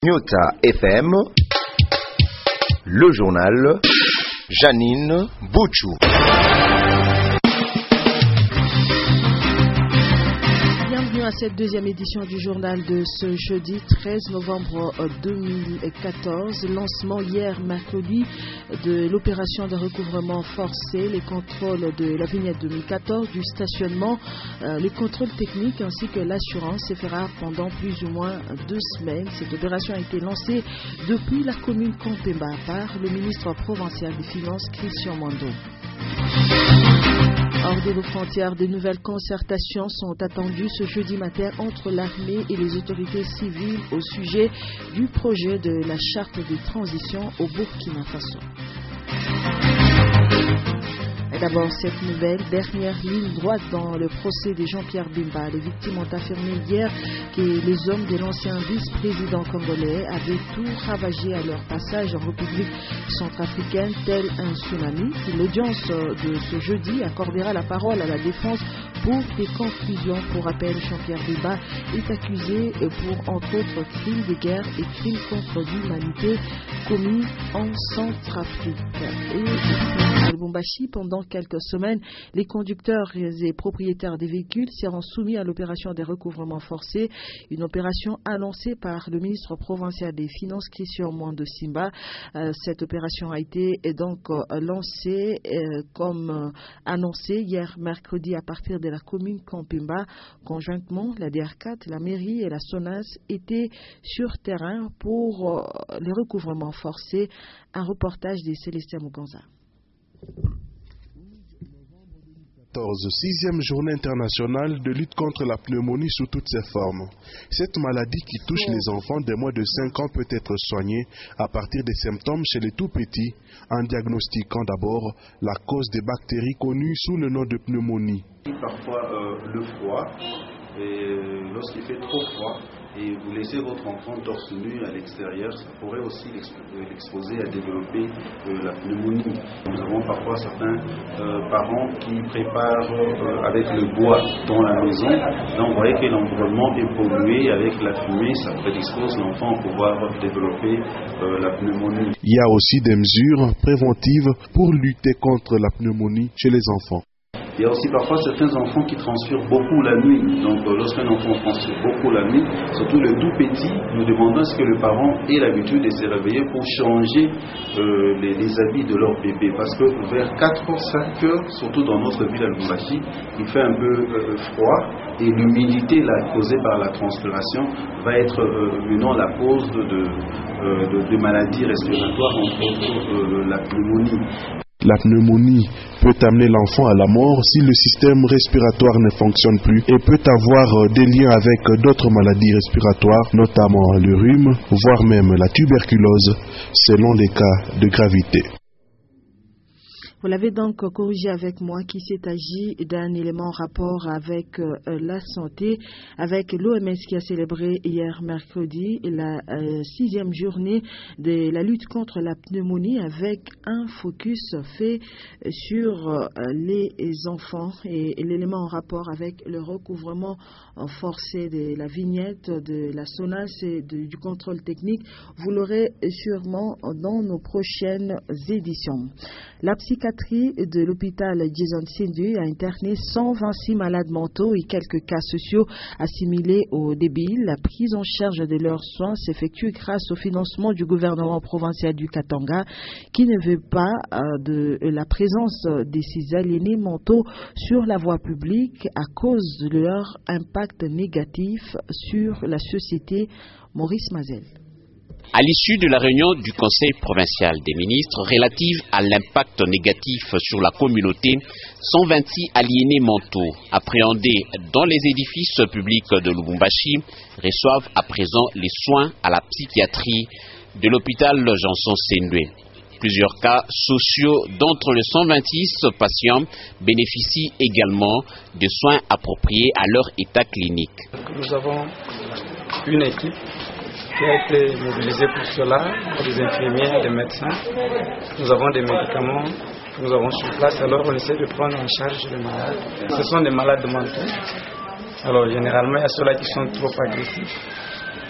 Nyota FM, le journal, Janine Bouchou. Bienvenue à cette deuxième édition du journal de ce jeudi 13 novembre 2014. Lancement hier mercredi de l'opération de recouvrement forcé, les contrôles de la vignette 2014, du stationnement, les contrôles techniques ainsi que l'assurance se fera pendant plus ou moins 2 semaines. Cette opération a été lancée depuis la commune Kampemba par le ministre provincial des Finances, Christian Mando. Hors de nos frontières, de nouvelles concertations sont attendues ce jeudi matin entre l'armée et les autorités civiles au sujet du projet de la charte de transition au Burkina Faso. D'abord, cette nouvelle, dernière ligne droite dans le procès de Jean-Pierre Bemba. Les victimes ont affirmé hier que les hommes de l'ancien vice-président congolais avaient tout ravagé à leur passage en République centrafricaine, tel un tsunami. L'audience de ce jeudi accordera la parole à la défense pour des conclusions. Pour rappel, Jean-Pierre Bemba est accusé pour, entre autres, crimes de guerre et crimes contre l'humanité commis en Centrafrique. Et à Lubumbashi, pendant quelques semaines, les conducteurs et propriétaires des véhicules seront soumis à l'opération des recouvrements forcés, une opération annoncée par le ministre provincial des Finances, Christian Mando Simba. Cette opération a été donc lancée comme annoncé hier mercredi à partir de la commune Kampemba. Conjointement, la DR4, la mairie et la SONAS étaient sur terrain pour les recouvrements forcés. Un reportage de Célestin Muganza. 6e journée internationale de lutte contre la pneumonie sous toutes ses formes. Cette maladie qui touche les enfants de moins de 5 ans peut être soignée à partir des symptômes chez les tout-petits, en diagnostiquant d'abord la cause des bactéries connues sous le nom de pneumonie. Parfois le froid, et lorsqu'il fait trop froid, et vous laissez votre enfant torse nu à l'extérieur, ça pourrait aussi l'exposer à développer la pneumonie. Nous avons parfois certains parents qui préparent avec le bois dans la maison. Donc vous voyez que l'environnement est pollué avec la fumée, ça prédispose l'enfant à pouvoir développer la pneumonie. Il y a aussi des mesures préventives pour lutter contre la pneumonie chez les enfants. Il y a aussi parfois certains enfants qui transpirent beaucoup la nuit. Donc lorsqu'un enfant transpire beaucoup la nuit, surtout le tout petit, nous demandons à ce que le parent ait l'habitude de se réveiller pour changer les habits de leur bébé. Parce que vers 4h, 5h, surtout dans notre ville à Lubumbashi, il fait un peu froid et l'humidité causée par la transpiration va être maintenant la cause de maladies respiratoires, entre autres la pneumonie. La pneumonie peut amener l'enfant à la mort si le système respiratoire ne fonctionne plus et peut avoir des liens avec d'autres maladies respiratoires, notamment le rhume, voire même la tuberculose, selon les cas de gravité. Vous l'avez donc corrigé avec moi qu'il s'est agi d'un élément en rapport avec la santé, avec l'OMS qui a célébré hier mercredi la 6e journée de la lutte contre la pneumonie avec un focus fait sur les enfants et l'élément en rapport avec le recouvrement forcé de la vignette, de la SONAS et du contrôle technique. Vous l'aurez sûrement dans nos prochaines éditions. La psychiatrie de l'hôpital Jason Sindu a interné 126 malades mentaux et quelques cas sociaux assimilés aux débiles. La prise en charge de leurs soins s'effectue grâce au financement du gouvernement provincial du Katanga qui ne veut pas de la présence de ces aliénés mentaux sur la voie publique à cause de leur impact négatif sur la société. Maurice Mazel. À l'issue de la réunion du Conseil provincial des ministres relative à l'impact négatif sur la communauté, 126 aliénés mentaux appréhendés dans les édifices publics de Lubumbashi reçoivent à présent les soins à la psychiatrie de l'hôpital Janson Sendwe. Plusieurs cas sociaux d'entre les 126 patients bénéficient également de soins appropriés à leur état clinique. Nous avons une équipe qui a été mobilisée pour cela, des infirmiers, des médecins. Nous avons des médicaments que nous avons sur place, alors on essaie de prendre en charge les malades. Ce sont des malades mentaux. Alors généralement, il y a ceux-là qui sont trop agressifs.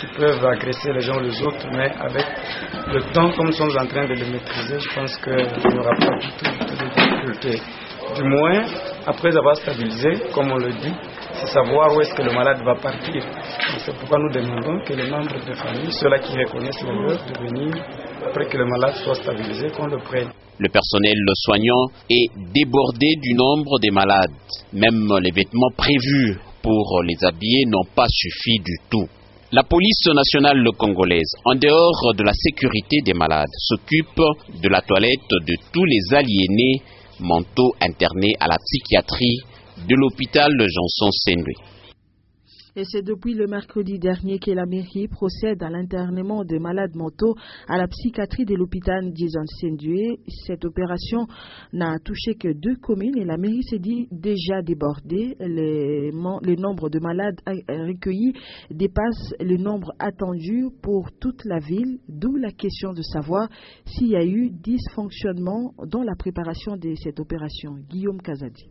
qui peuvent agresser les gens les autres, mais avec le temps, comme nous sommes en train de le maîtriser, je pense qu'il n'y aura pas du tout de difficulté. Du moins, après avoir stabilisé, comme on le dit, c'est savoir où est-ce que le malade va partir. C'est pourquoi nous demandons que les membres de famille, ceux-là qui reconnaissent le leur, de venir, après que le malade soit stabilisé, qu'on le prenne. Le personnel soignant est débordé du nombre des malades. Même les vêtements prévus pour les habiller n'ont pas suffi du tout. La police nationale congolaise, en dehors de la sécurité des malades, s'occupe de la toilette de tous les aliénés mentaux internés à la psychiatrie de l'hôpital Janson-Sendwe. Et c'est depuis le mercredi dernier que la mairie procède à l'internement de malades mentaux à la psychiatrie de l'hôpital Janson-Sendwe. Cette opération n'a touché que 2 communes et la mairie s'est dit déjà débordée. Le nombre de malades recueillis dépasse le nombre attendu pour toute la ville, d'où la question de savoir s'il y a eu dysfonctionnement dans la préparation de cette opération. Guillaume Kazadi.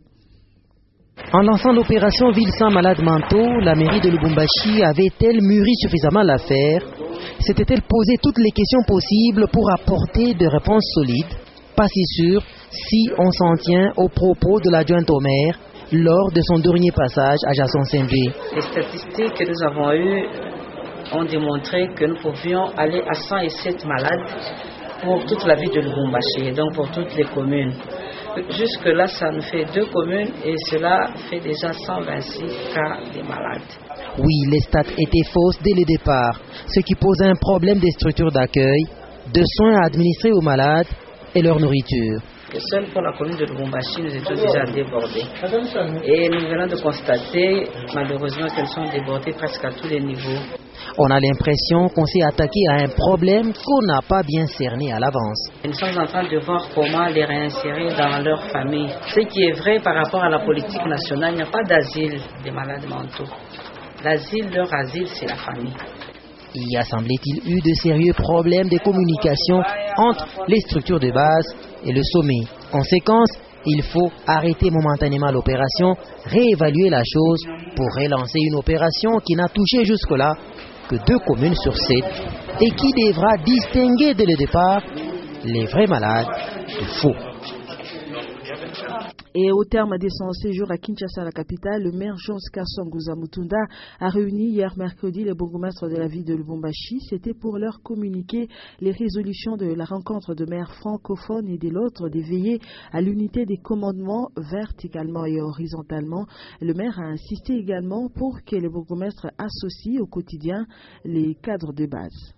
En lançant l'opération Ville sans malades mentaux, la mairie de Lubumbashi avait-elle mûri suffisamment l'affaire? S'était-elle posé toutes les questions possibles pour apporter des réponses solides? Pas si sûr si on s'en tient aux propos de l'adjointe au maire lors de son dernier passage à Janson-Sendwe. Les statistiques que nous avons eues ont démontré que nous pouvions aller à 107 malades pour toute la ville de Lubumbashi, donc pour toutes les communes. Jusque-là, ça nous fait 2 communes et cela fait déjà 126 cas de malades. Oui, les stats étaient fausses dès le départ, ce qui pose un problème des structures d'accueil, de soins à administrer aux malades et leur nourriture. Seul pour la commune de Lubumbashi, nous étions déjà débordés. Et nous venons de constater, malheureusement, qu'elles sont débordées presque à tous les niveaux. On a l'impression qu'on s'est attaqué à un problème qu'on n'a pas bien cerné à l'avance. Nous sommes en train de voir comment les réinsérer dans leur famille. Ce qui est vrai par rapport à la politique nationale, il n'y a pas d'asile des malades mentaux. L'asile, leur asile, c'est la famille. Il y a, semblait-il, eu de sérieux problèmes de communication entre les structures de base et le sommet. Conséquence, il faut arrêter momentanément l'opération, réévaluer la chose pour relancer une opération qui n'a touché jusque-là que 2 communes sur 7 et qui devra distinguer dès le départ les vrais malades de faux. Et au terme de son séjour à Kinshasa, la capitale, le maire Jean Kasonguza Mutunda a réuni hier mercredi les bourgmestres de la ville de Lubumbashi. C'était pour leur communiquer les résolutions de la rencontre de maires francophones et de l'autre de veiller à l'unité des commandements verticalement et horizontalement. Le maire a insisté également pour que les bourgmestres associent au quotidien les cadres de base.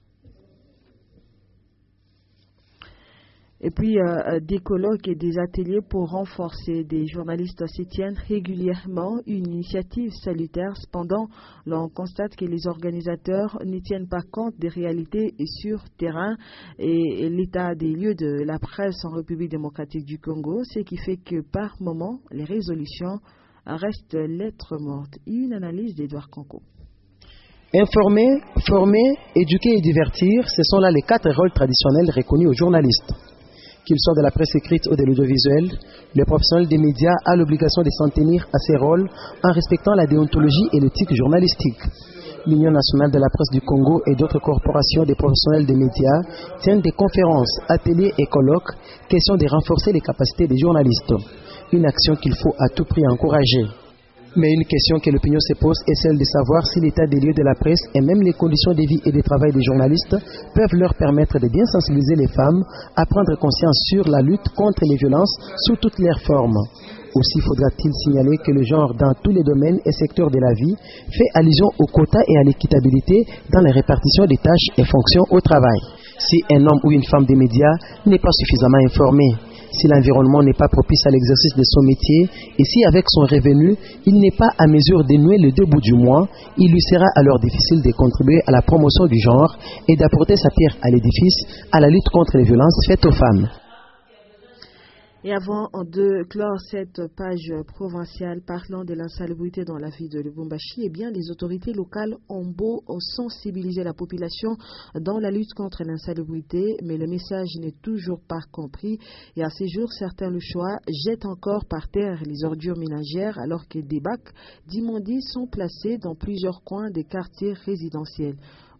Et puis, des colloques et des ateliers pour renforcer des journalistes se tiennent régulièrement, une initiative salutaire. Cependant, l'on constate que les organisateurs ne tiennent pas compte des réalités sur terrain et l'état des lieux de la presse en République démocratique du Congo, ce qui fait que par moment, les résolutions restent lettres mortes. Une analyse d'Edouard Conco. Informer, former, éduquer et divertir, ce sont là les 4 rôles traditionnels reconnus aux journalistes. Qu'ils soient de la presse écrite ou de l'audiovisuel, le professionnel des médias a l'obligation de s'en tenir à ses rôles en respectant la déontologie et l'éthique journalistique. L'Union nationale de la presse du Congo et d'autres corporations des professionnels des médias tiennent des conférences, ateliers et colloques, question de renforcer les capacités des journalistes. Une action qu'il faut à tout prix encourager. Mais une question que l'opinion se pose est celle de savoir si l'état des lieux de la presse et même les conditions de vie et de travail des journalistes peuvent leur permettre de bien sensibiliser les femmes à prendre conscience sur la lutte contre les violences sous toutes leurs formes. Aussi faudra-t-il signaler que le genre dans tous les domaines et secteurs de la vie fait allusion au quota et à l'équitabilité dans la répartition des tâches et fonctions au travail. Si un homme ou une femme des médias n'est pas suffisamment informé, si l'environnement n'est pas propice à l'exercice de son métier et si avec son revenu, il n'est pas à mesure de nouer le debout du mois, il lui sera alors difficile de contribuer à la promotion du genre et d'apporter sa pierre à l'édifice à la lutte contre les violences faites aux femmes. Et avant de clore cette page provinciale parlant de l'insalubrité dans la ville de Lubumbashi, eh bien, les autorités locales ont beau sensibiliser la population dans la lutte contre l'insalubrité, mais le message n'est toujours pas compris. Et à ces jours, certains le choix jettent encore par terre les ordures ménagères alors que des bacs d'immondices sont placés dans plusieurs coins des quartiers résidentiels.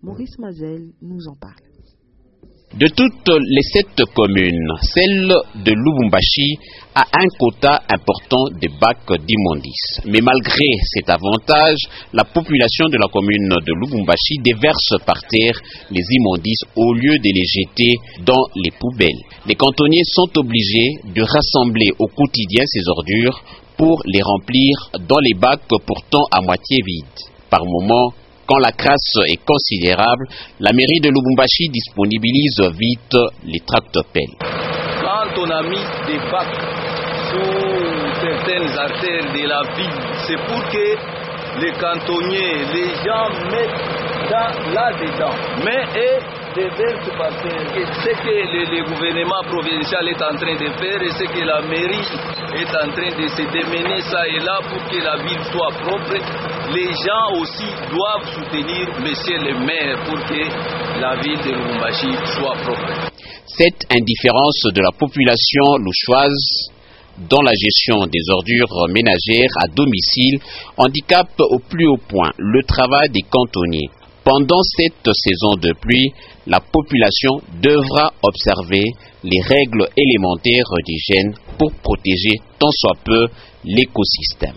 Maurice Mazel nous en parle. De toutes les 7 communes, celle de Lubumbashi a un quota important de bacs d'immondices. Mais malgré cet avantage, la population de la commune de Lubumbashi déverse par terre les immondices au lieu de les jeter dans les poubelles. Les cantonniers sont obligés de rassembler au quotidien ces ordures pour les remplir dans les bacs pourtant à moitié vides. Par moment, quand la crasse est considérable, la mairie de Lubumbashi disponibilise vite les tractopelles. Quand on a mis des bacs sur certaines artères de la ville, c'est pour que les cantonniers, les gens mettent là-dedans. Mais déverse par terre. Ce que le gouvernement provincial est en train de faire et ce que la mairie est en train de se démener ça et là pour que la ville soit propre, les gens aussi doivent soutenir monsieur le maire pour que la ville de Lubumbashi soit propre. Cette indifférence de la population louchoise dans la gestion des ordures ménagères à domicile handicape au plus haut point le travail des cantonniers. Pendant cette saison de pluie, la population devra observer les règles élémentaires d'hygiène pour protéger tant soit peu l'écosystème.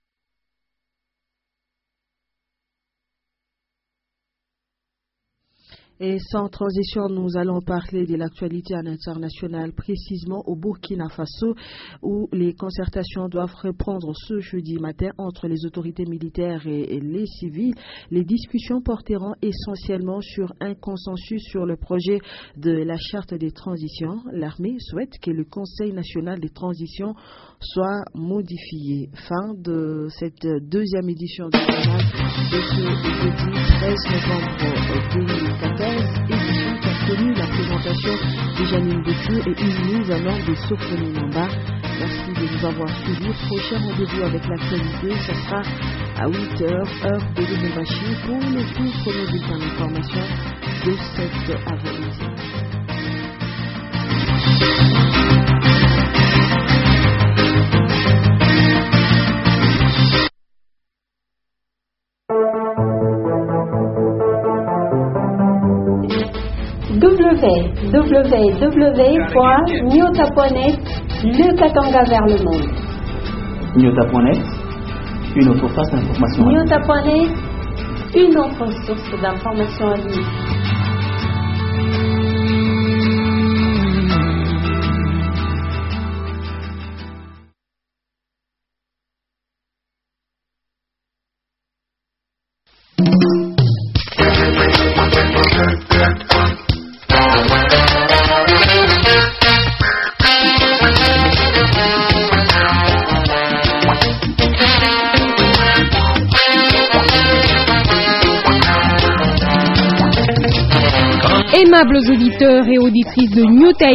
Et sans transition, nous allons parler de l'actualité internationale, précisément au Burkina Faso, où les concertations doivent reprendre ce jeudi matin entre les autorités militaires et les civils. Les discussions porteront essentiellement sur un consensus sur le projet de la charte des transitions. L'armée souhaite que le Conseil national des transitions soit modifié. Fin de cette deuxième édition du journal de ce jeudi 13 novembre 2014. Édition qui a connu la présentation de Janine Bouchou et une mise en ordre de Sophronie Namba. Merci de nous avoir suivis. Prochain rendez-vous avec l'actualité, ce sera à 8h, heure de Lubumbashi, pour le tout premier bulletin d'information de cet avant-midi. www.nyota.net, le Katanga vers le monde. Nyota.net, une autre face d'information. Nyota.net, une autre source d'information en ligne. Aimables auditeurs et auditrices de Nyota